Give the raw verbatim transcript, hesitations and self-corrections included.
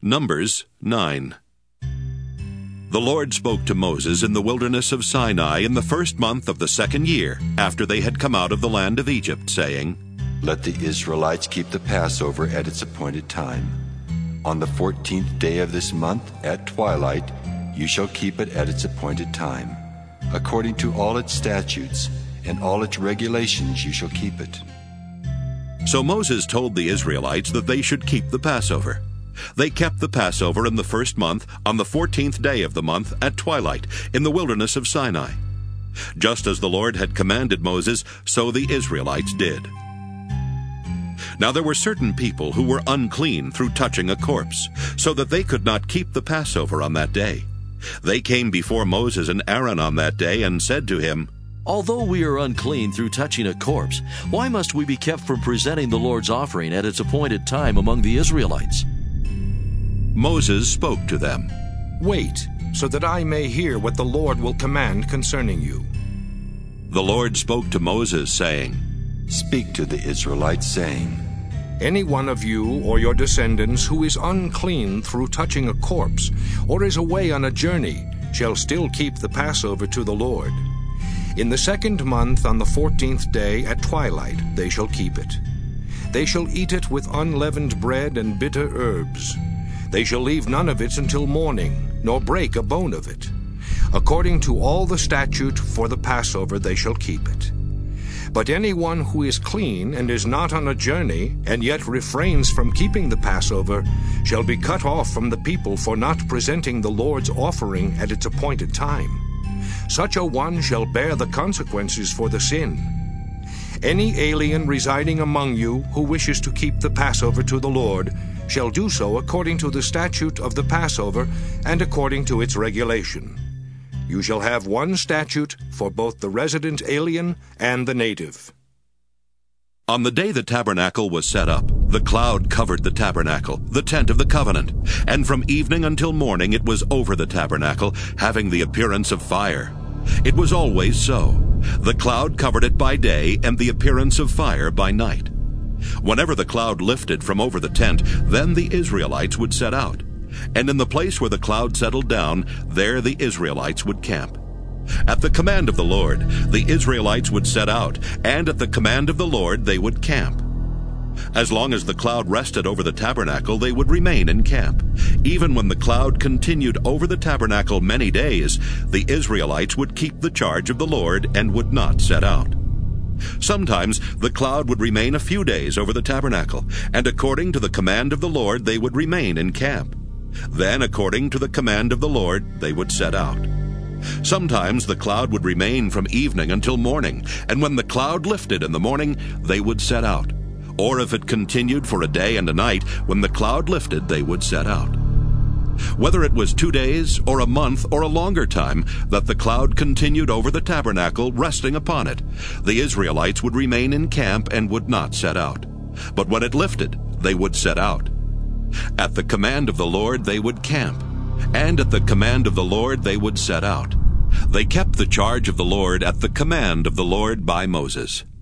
Numbers nine. The Lord spoke to Moses in the wilderness of Sinai in the first month of the second year after they had come out of the land of Egypt, saying, Let the Israelites keep the Passover at its appointed time. On the fourteenth day of this month, at twilight, you shall keep it at its appointed time. According to all its statutes and all its regulations you shall keep it. So Moses told the Israelites that they should keep the Passover. They kept the Passover in the first month on the fourteenth day of the month at twilight in the wilderness of Sinai. Just as the Lord had commanded Moses, so the Israelites did. Now there were certain people who were unclean through touching a corpse, so that they could not keep the Passover on that day. They came before Moses and Aaron on that day and said to him, Although we are unclean through touching a corpse, why must we be kept from presenting the Lord's offering at its appointed time among the Israelites? Moses spoke to them. Wait, so that I may hear what the Lord will command concerning you. The Lord spoke to Moses, saying, Speak to the Israelites, saying, Any one of you or your descendants who is unclean through touching a corpse, or is away on a journey, shall still keep the Passover to the Lord. In the second month on the fourteenth day at twilight they shall keep it. They shall eat it with unleavened bread and bitter herbs. They shall leave none of it until morning, nor break a bone of it. According to all the statute for the Passover they shall keep it. But anyone who is clean and is not on a journey, and yet refrains from keeping the Passover, shall be cut off from the people for not presenting the Lord's offering at its appointed time. Such a one shall bear the consequences for the sin. Any alien residing among you who wishes to keep the Passover to the Lord shall do so according to the statute of the Passover and according to its regulation. You shall have one statute for both the resident alien and the native. On the day the tabernacle was set up, the cloud covered the tabernacle, the tent of the covenant, and from evening until morning it was over the tabernacle, having the appearance of fire. It was always so. The cloud covered it by day, and the appearance of fire by night. Whenever the cloud lifted from over the tent, then the Israelites would set out. And in the place where the cloud settled down, there the Israelites would camp. At the command of the Lord, the Israelites would set out, and at the command of the Lord they would camp. As long as the cloud rested over the tabernacle, they would remain in camp. Even when the cloud continued over the tabernacle many days, the Israelites would keep the charge of the Lord and would not set out. Sometimes the cloud would remain a few days over the tabernacle, and according to the command of the Lord they would remain in camp. Then, according to the command of the Lord, they would set out. Sometimes the cloud would remain from evening until morning, and when the cloud lifted in the morning, they would set out. Or if it continued for a day and a night, when the cloud lifted, they would set out. Whether it was two days, or a month, or a longer time, that the cloud continued over the tabernacle, resting upon it, the Israelites would remain in camp and would not set out. But when it lifted, they would set out. At the command of the Lord they would camp, and at the command of the Lord they would set out. They kept the charge of the Lord at the command of the Lord by Moses.